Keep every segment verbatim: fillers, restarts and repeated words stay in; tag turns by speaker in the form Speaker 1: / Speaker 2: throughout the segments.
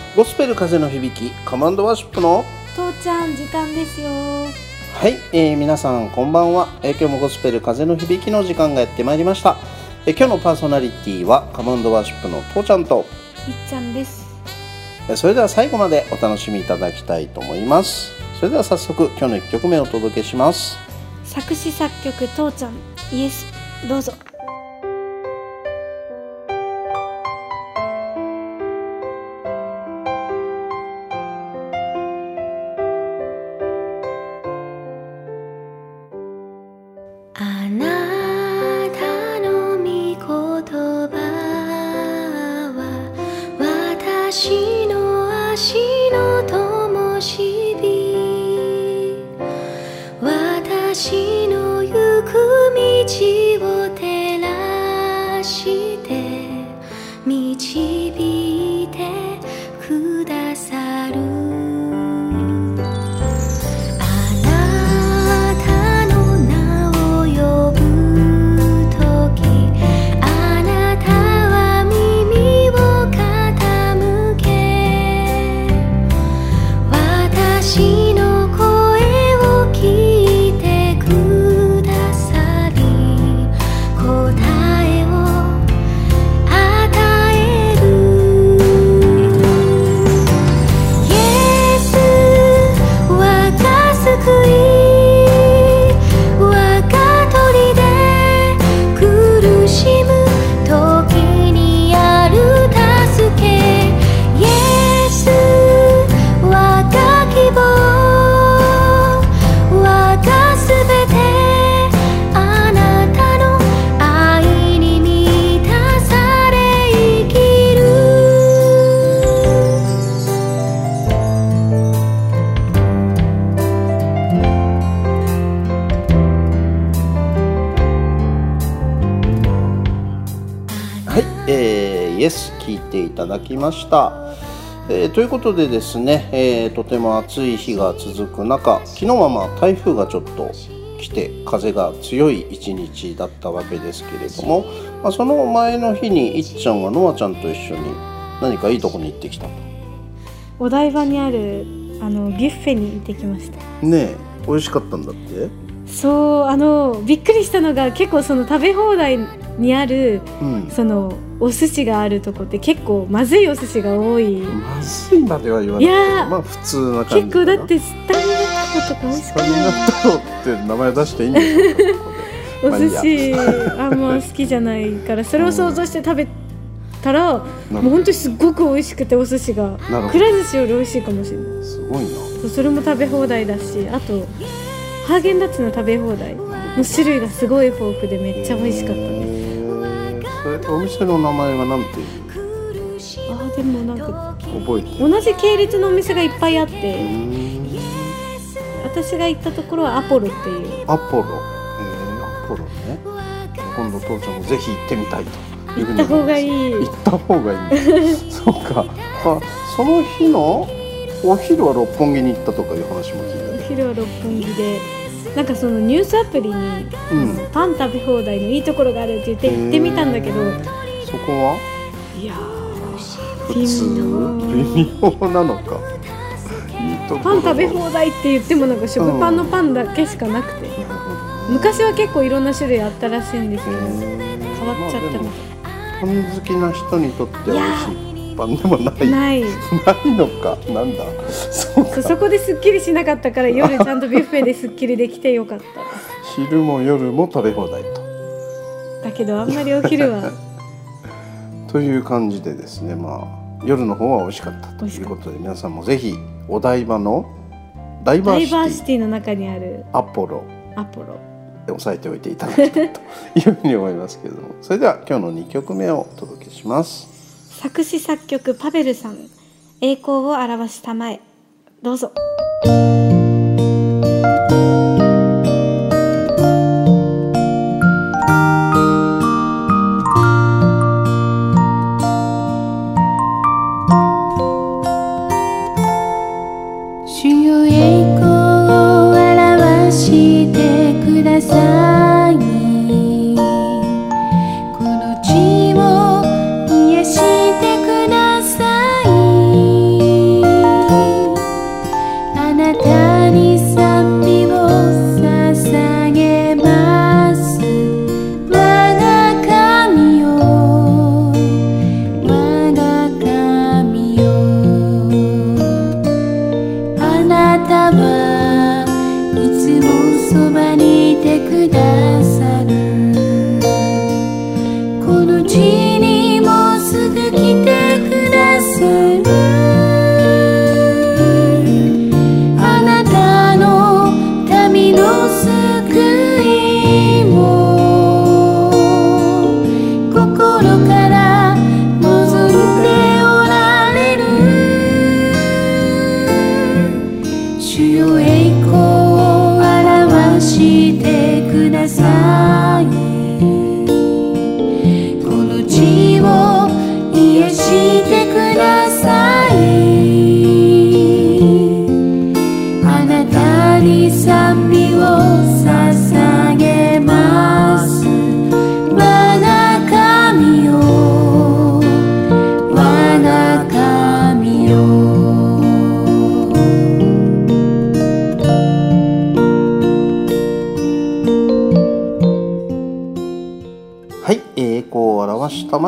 Speaker 1: ゴスペル風の響きカマンドワーシップの
Speaker 2: 父ちゃん時間ですよ。
Speaker 1: はい、えー、皆さんこんばんは、えー、今日もゴスペル風の響きの時間がやってまいりました。えー、今日のパーソナリティはカマンドワーシップの父ちゃんと
Speaker 2: いっちゃんです。
Speaker 1: えー、それでは最後までお楽しみいただきたいと思います。それでは早速今日のいっきょくめをお届けします。
Speaker 2: 作詞作曲父ちゃんイエス、どうぞ。
Speaker 3: あなたの御言葉は私の足の灯火、私の行く道を照らして導いてくださる。
Speaker 1: イエス聞いていただきました。えー、ということでですね、えー、とても暑い日が続く中、昨日はまあ台風がちょっと来て風が強い一日だったわけですけれども、まあ、その前の日にいっちゃんはノアちゃんと一緒に何かいいとこに行ってきたと。
Speaker 2: お台場にあるあのビュッフェに行ってきました。
Speaker 1: ねえ、美味しかったんだって。
Speaker 2: そう、あのびっくりしたのが結構その食べ放題にある、うん、そのお寿司があるとこって結構まずいお寿司が多い。
Speaker 1: まずいまでは言わないけど、まあ普通な感じかな。
Speaker 2: 結構だってスタミナ太郎とか美味しくない。
Speaker 1: スタミナ太郎って名前出していいんですか
Speaker 2: お寿司あんま好きじゃないからそれを想像して食べたら、うん、もう本当にすっごく美味しくて、お寿司がくら寿司より美味しいかもしれない。
Speaker 1: すごいな。
Speaker 2: それも食べ放題だし、あとハーゲンダッツの食べ放題の種類がすごい豊富でめっちゃ美味しかったです。
Speaker 1: それお店の名前は何ていう？
Speaker 2: あ、でもなんか
Speaker 1: 覚えて
Speaker 2: 同じ系列のお店がいっぱいあって、私が行ったところはアポロっていう。
Speaker 1: アポロ、えー、アポロね。今度父ちゃんもぜひ行ってみたいというふうに
Speaker 2: 行った方がいい。
Speaker 1: 行った方がいい。そうか。あ、その日のお昼は六本木に行ったとかいう話も聞いた。
Speaker 2: お昼は六本木で、なんかそのニュースアプリに、うん、パン食べ放題のいいところがあるって言って行ってみたんだけど、
Speaker 1: そこはい
Speaker 2: や
Speaker 1: 普通微妙なのか。いいところ
Speaker 2: パン食べ放題って言ってもなんか食パンのパンだけしかなくて、うん、昔は結構いろんな種類あったらしいんですけど変わっちゃったみたい。
Speaker 1: パン好きな人にとっては美味しいパンでもない
Speaker 2: ない
Speaker 1: ないのか。なんだ。そうか。
Speaker 2: そこですっきりしなかったから夜ちゃんとビュッフェですっきりできてよかった。
Speaker 1: 昼も夜も食べ放題と。
Speaker 2: だけどあんまりお昼は
Speaker 1: という感じでですね、まあ夜の方は美味しかったということで、皆さんもぜひお台場のダイバーシティ、
Speaker 2: ダイバーシティの中にある
Speaker 1: アポロ
Speaker 2: アポロ
Speaker 1: で押さえておいていただきたいというふうに思いますけれども、それでは今日のにきょくめをお届けします。
Speaker 2: 作詞作曲パベルさん、栄光を表したまえ、どうぞ。
Speaker 3: 主よ栄光を表してください。この地を癒してください。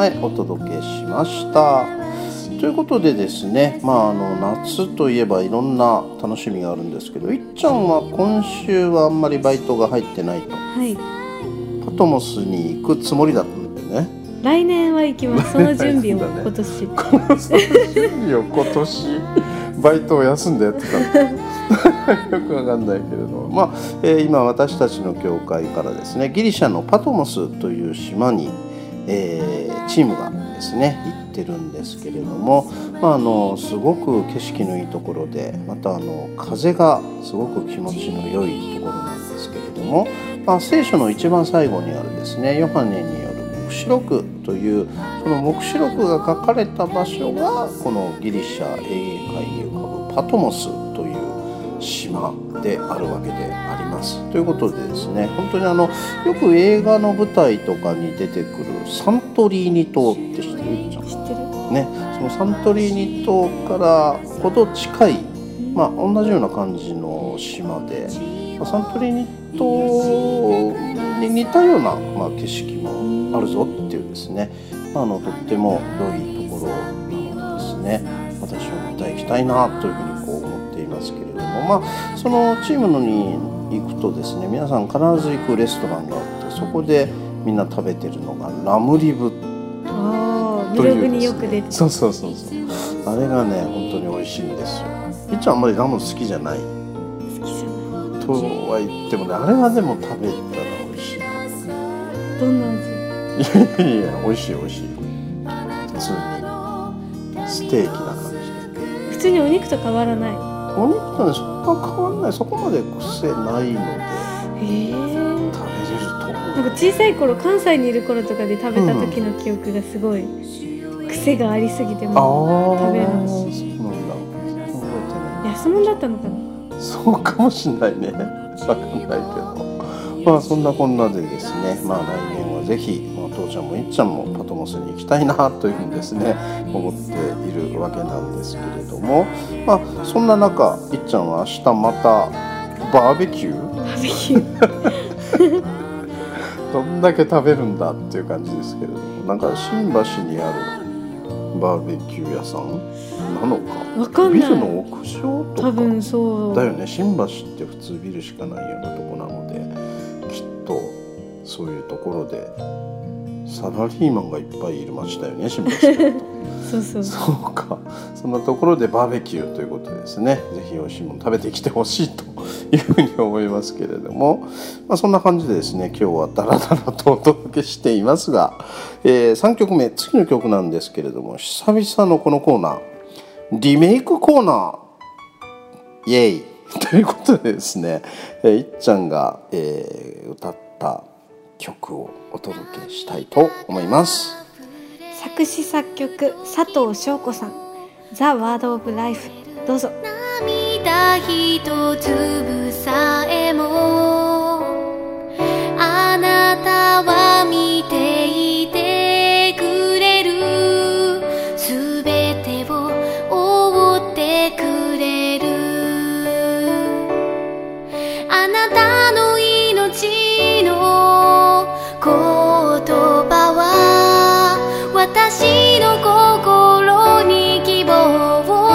Speaker 1: 前お届けしました。ということでですね、まあ、あの夏といえばいろんな楽しみがあるんですけど、いっちゃんは今週はあんまりバイトが入ってないと、
Speaker 2: はい、
Speaker 1: パトモスに行くつもりだったんだよね。
Speaker 2: 来年は行きます。その準備を今年
Speaker 1: その準備を今年バイトを休んでやってたのよくわかんないけれども、まあえー、今私たちの教会からですね、ギリシャのパトモスという島に、えー、チームがですね行ってるんですけれども、まあ、あのすごく景色のいいところで、またあの風がすごく気持ちの良いところなんですけれども、まあ、聖書の一番最後にあるですね、ヨハネによる黙示録というその黙示録が書かれた場所がこのギリシャエーゲ海に浮かぶパトモスという島であるわけであります。ということでですね、本当にあのよく映画の舞台とかに出てくるサントリーニ島って知ってる？
Speaker 2: 知ってる
Speaker 1: ね、そのサントリーニ島からほど近い、まあ、同じような感じの島で、サントリーニ島に似たような、まあ、景色もあるぞっていうですね、あのとっても良いところなのでですね、私はまた行きたいなというふうにこう思っていますけれども、まあ、そのチームのに行くとですね、皆さん必ず行くレストランがあって、そこでみんな食べてるのがラムリブ
Speaker 2: あブログによく出て、
Speaker 1: そうそうそうそう、あれがね本当に美味しいんですよ。いっちゃんあんまりラム好きじゃない
Speaker 2: 好きじゃない
Speaker 1: とは言ってもね、あれはでも食べたら美味しい。
Speaker 2: どんな味？
Speaker 1: いやいや、美味しい美味しい。普通にステーキな感じで、
Speaker 2: 普通にお肉と変わらない。
Speaker 1: お肉とねそんな変わらない、そこまで癖ないので、
Speaker 2: へー、
Speaker 1: 食べれると思う。
Speaker 2: なんか小さい頃関西にいる頃とかで食べた時の記憶がすごい、うん、癖がありすぎても食べるの。
Speaker 1: そうなんだ。覚えてない。
Speaker 2: 安物だったのかな。
Speaker 1: そうかもしれないね。わかんないけど。まあそんなこんなでですね、まあ来年はぜひ、まあ、父ちゃんもいっちゃんもパトモスに行きたいなというふうにですね思っているわけなんですけれども、まあそんな中、いっちゃんは明日またバーベキュー？
Speaker 2: バーベキュー
Speaker 1: どんだけ食べるんだっていう感じですけれども、なんか新橋にあるバーベキュー屋さんなのか、
Speaker 2: わかんない。
Speaker 1: ビルの屋上とか
Speaker 2: 多分そう
Speaker 1: だよね。新橋って普通ビルしかないようなとこなので、きっとそういうところでサラリーマンがいっぱいいる街だよね、新橋って
Speaker 2: そうそう
Speaker 1: そうか、そんなところでバーベキューということでですね、ぜひ美味しいもの食べてきてほしいというふうに思いますけれども、まあ、そんな感じでですね、今日はダラダラとお届けしていますが、えー、さんきょくめ、次の曲なんですけれども、久々のこのコーナー、リメイクコーナーイエイということでですね、えー、いっちゃんが、えー、歌った曲をお届けしたいと思います。
Speaker 2: 作詞作曲佐藤翔子さん、ザ・ワード・オブ・ライフ、どうぞ。
Speaker 3: 涙一粒さえもあなたは見ていてくれる、すべてを覆ってくれる、あなたの命の言葉は私の心に希望を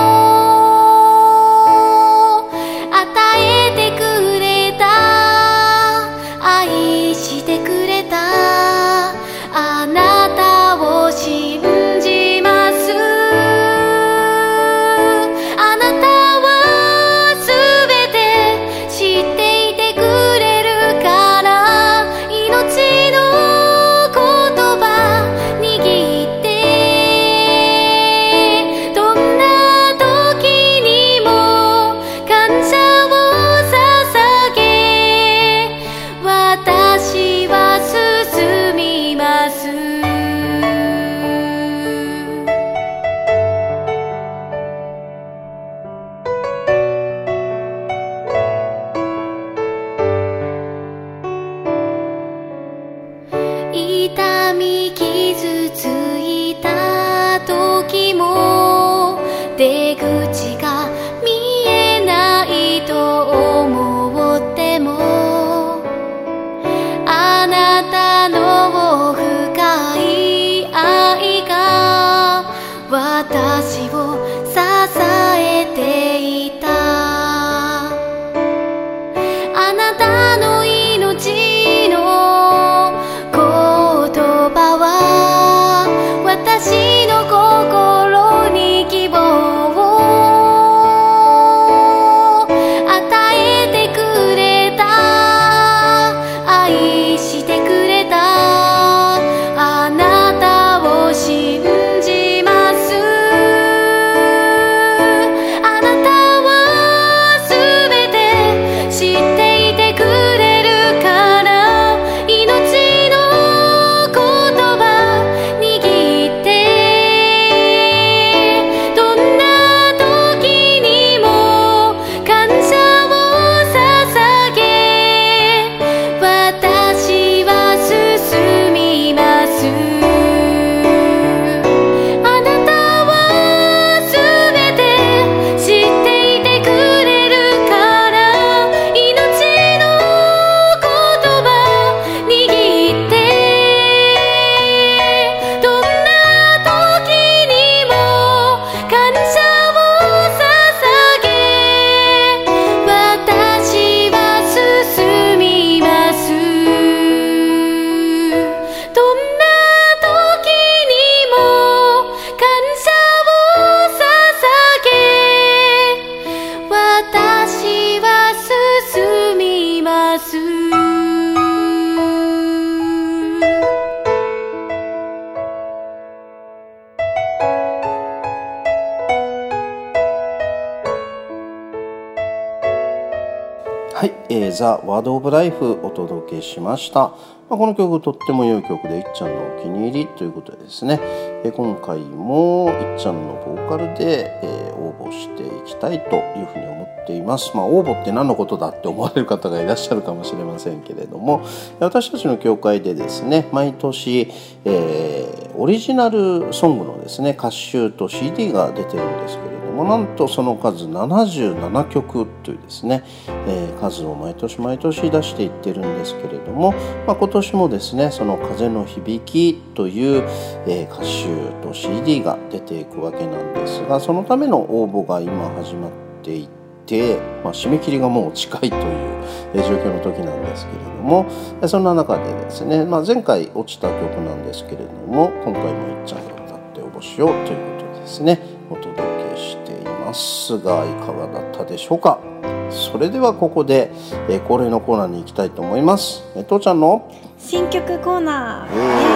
Speaker 1: はい、えー、ザ・ワード・オブ・ライフお届けしました。まあ、この曲とっても良い曲でいっちゃんのお気に入りということでですね、えー、今回もいっちゃんのボーカルで、えー、応募していきたいというふうに思っています。まあ、応募って何のことだって思われる方がいらっしゃるかもしれませんけれども、私たちの教会でですね、毎年、えー、オリジナルソングのですね歌集と シーディー が出てるんですけれども、なんとその数ななじゅうななきょくというですね、えー、数を毎年毎年出していってるんですけれども、まあ、今年もですねその風の響きという、えー、歌集と シーディー が出ていくわけなんですが、そのための応募が今始まっていて、まあ、締め切りがもう近いという状況の時なんですけれども、そんな中でですね、まあ、前回落ちた曲なんですけれども、今回もいっちゃんが歌って応募しようということでですねお届けしていますが、いかがだったでしょうか。それではここで、えー、恒例のコーナーに行きたいと思います。えー、父ちゃんの
Speaker 2: 新曲コーナー、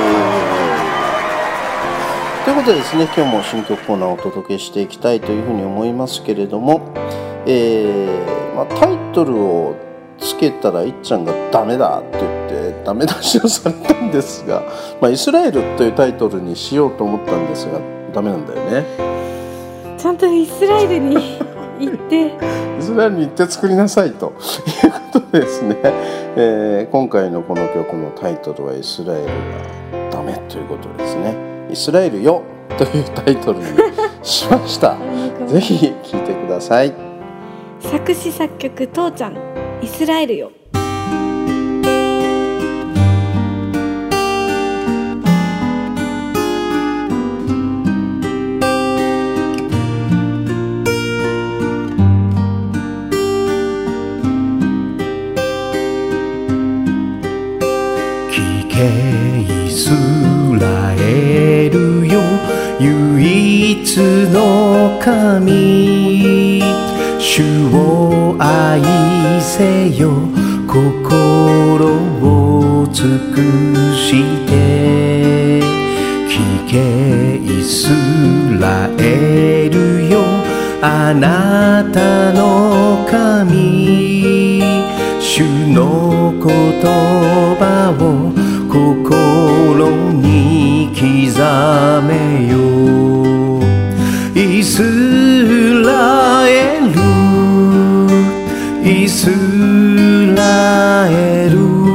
Speaker 1: ということでですね、今日も新曲コーナーをお届けしていきたいというふうに思いますけれども、えーまあ、タイトルをつけたらいっちゃんがダメだって言ってダメ出しをされたんですが、まあ、イスラエルというタイトルにしようと思ったんですがダメなんだよね。
Speaker 2: ちゃんとイスラエルに行って
Speaker 1: イスラエルに行って作りなさいということでですね、えー、今回のこの曲のタイトルはイスラエルがダメということですね。イスラエルよというタイトルにしましたぜひ聴いてください。
Speaker 2: 作詞作曲父ちゃん、イスラエルよ。
Speaker 4: イスラエルよ、唯一の神、主を愛せよ、心を尽くして聞けイスラエルよ、あなたの神、主の言葉を心に刻めよ。イスラエル、イスラエル、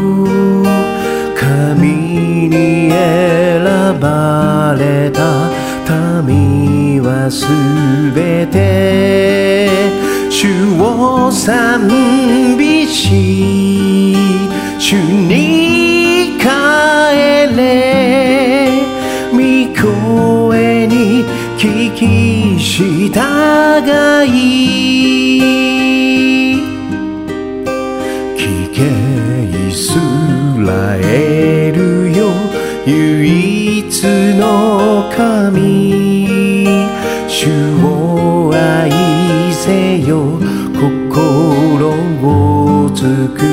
Speaker 4: 神に選ばれた民はすべて主を賛美し、主に帰れ、御声に聞き従い、聞けイスラエルよ、唯一の神、主を愛せよ、心を尽く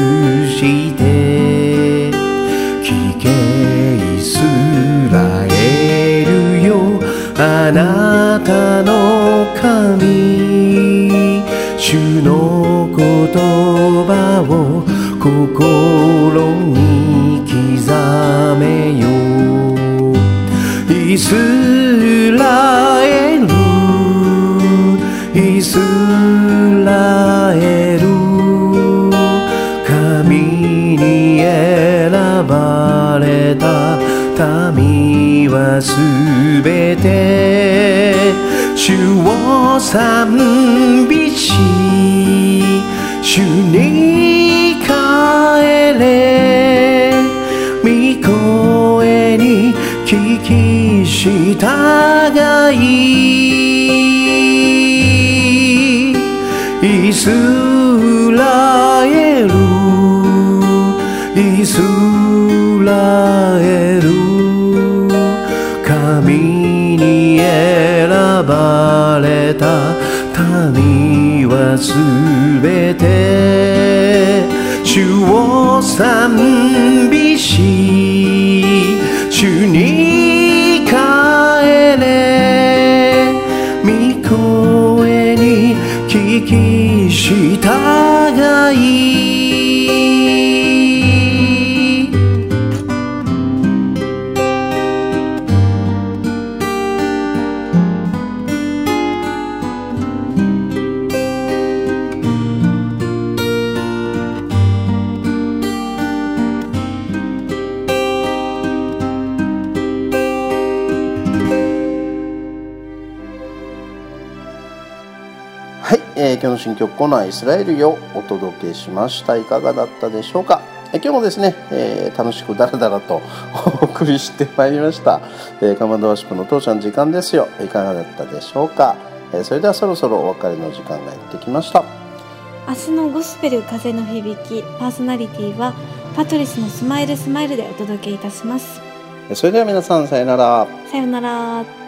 Speaker 4: して聞けイスラエルよ、あなたの神、主の言葉を心に刻めよ。イスラエル、イスラエル、神に選ばれた民はすべて主を賛美し、主に帰れ、御声に聞き従い、イスラエル、イスラエル、神に選ばれた民はすべて主を賛美し、主に帰れ、御声に聞き従たい。
Speaker 1: はい、えー、今日の新曲コーナーイスラエルよお届けしました。いかがだったでしょうか。えー、今日もですね、えー、楽しくダラダラとお送りしてまいりました、えー、カマンドワーシップの父ちゃん時間ですよ。いかがだったでしょうか。えー、それではそろそろお別れの時間がやってきました。
Speaker 2: 明日のゴスペル風の響き、パーソナリティはパトリスのスマイルスマイルでお届けいたします。
Speaker 1: それでは皆さんさよなら。
Speaker 2: さよなら。